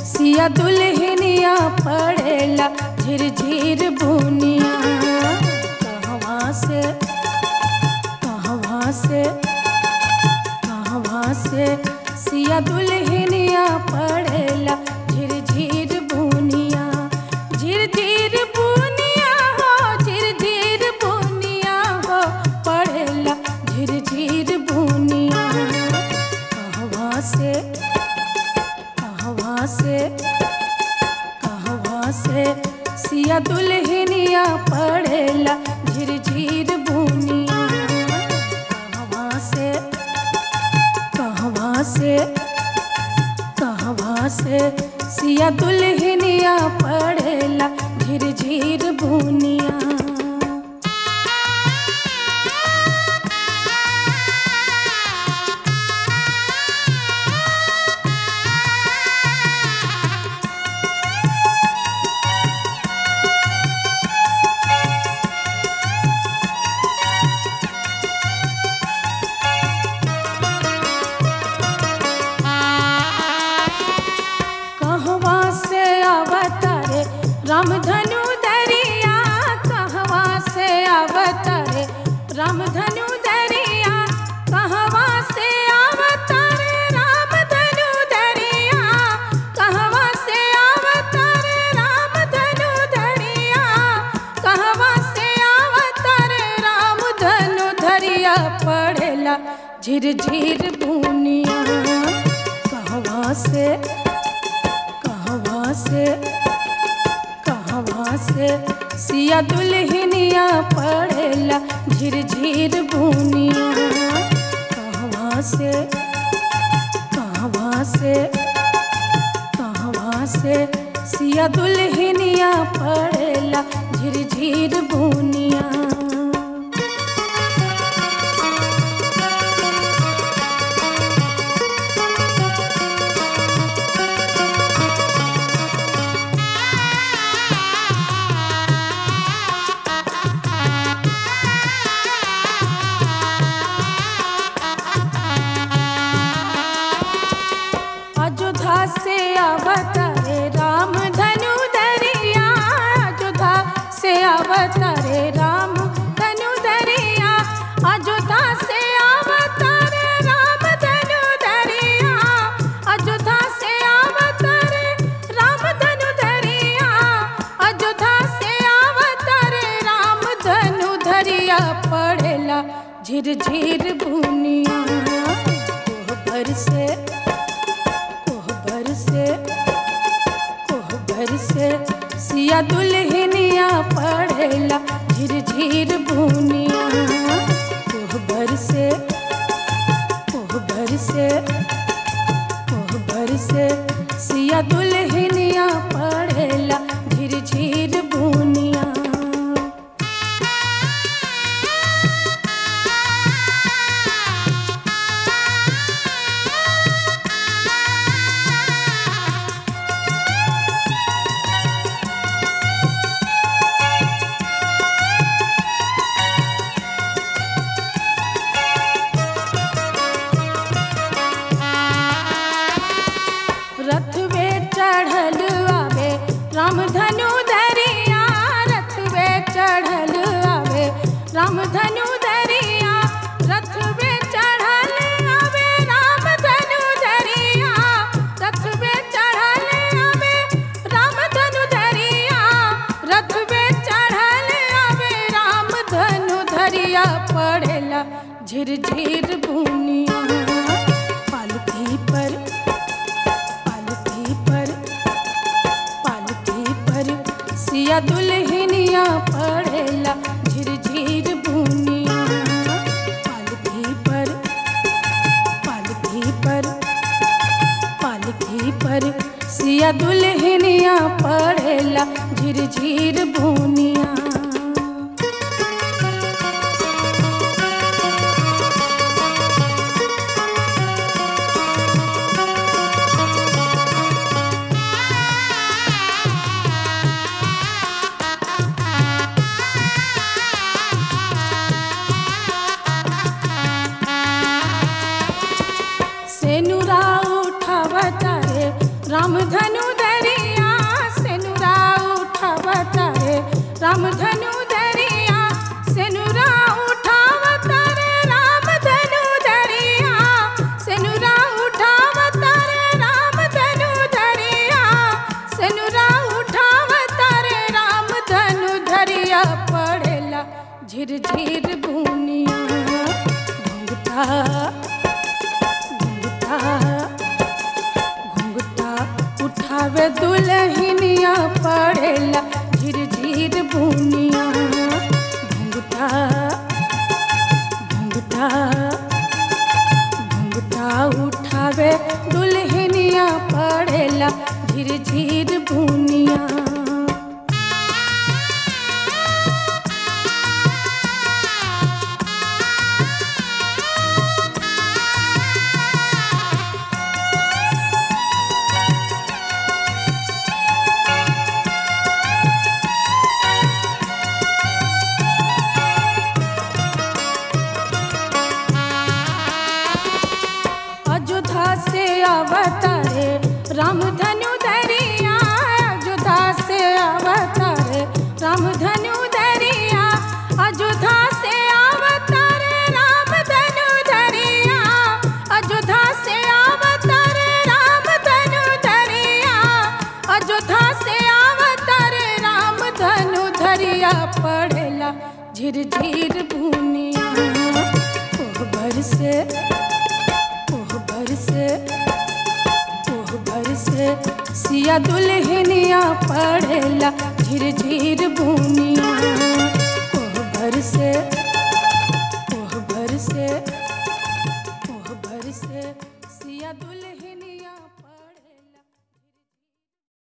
सिया दुल्हनिया पड़ेला झिरझिर बुनिया। कहवा से कहवा से कहवा से सिया दुल्हनिया पड़ेला झिरझिर बुनिया। झिरझिर बुनिया हो झिरझिर बुनिया हो पड़ेला झिरझिर बुनिया। कहवा से कहवा से कहवा से सिया दुल्हनिया पड़ेला झिरझिर बुनिया। कहवा से कहवा से कहवा से सिया दुल्हनिया पड़ेला झिरझिर बुनिया। रामधनु दरिया कहवा से अवतरे रामधनु दरिया कहवा से अवतरे रामधनु दरिया कहवा से अवतरे रामधनु दरिया कहवा से अवतरे रामधनु दरिया पड़ेला झिरझिर बुनिया। कहवा से कहवा से कहवा से सिया दुल्हनिया पड़ेला झिरझिर बुनिया। कहवा से कहवा से कहवा से सिया दुल्हनिया पड़ेला झिरझिर बुनिया। से अवतरे रामधनु दरिया अयोध्या से अवतरे रामधनु दरिया अयोध्या से अवतरे रामधनु दरिया अयोध्या से अवतरे रामधनु दरिया अयोध्या से अवतरे रामधनु दरिया पड़ेला झिरझिर बुनिया। कोहबर से सिया दुल्हनिया पड़ेला झिरझिर बुनिया। कोहबर से सिया दुल्हनिया पड़ेला झिरझिर बुनिया। रथ वे चढ़ल आवे रामधनु दरिया रथ वे चढ़ल आवे रामधनु दरिया रथ वे चढ़ल आवे रामधनु दरिया रथ वे चढ़ल आवे रामधनु दरिया रथ वे चढ़ल आवे रामधनु दरिया पड़ेला झिरझिर बुनिया। पालकी पर सिया दुल्हनिया पड़ेला झिरझिर बुनिया। पालकी पर सिया दुल्हनिया पड़ेला झिरझिर बुनिया। रामधनु झिरझिर बुनिया। घुंघटा घुंघटा घुंघटा उठावे दुल्हनिया पड़ेला झिरझिर बुनिया। घुंघटा घुंघटा घुंघटा उठावे दुल्हनिया पड़ेला झिरझिर बुनिया। अयोध्या से अवतारे रामधनु धरिया। अयोध्या से अवतारे रामधनु धरिया। अयोध्या से अवतारे रामधनु धरिया। अयोध्या से अवतारे रामधनु धरिया। अयोध्या से अवतारे रामधनु धरिया पड़ेला झिरझिर बुनिया। कोहबर से सिया दुल्हनिया पड़ेला झिरझिर बुनिया। कोहबर से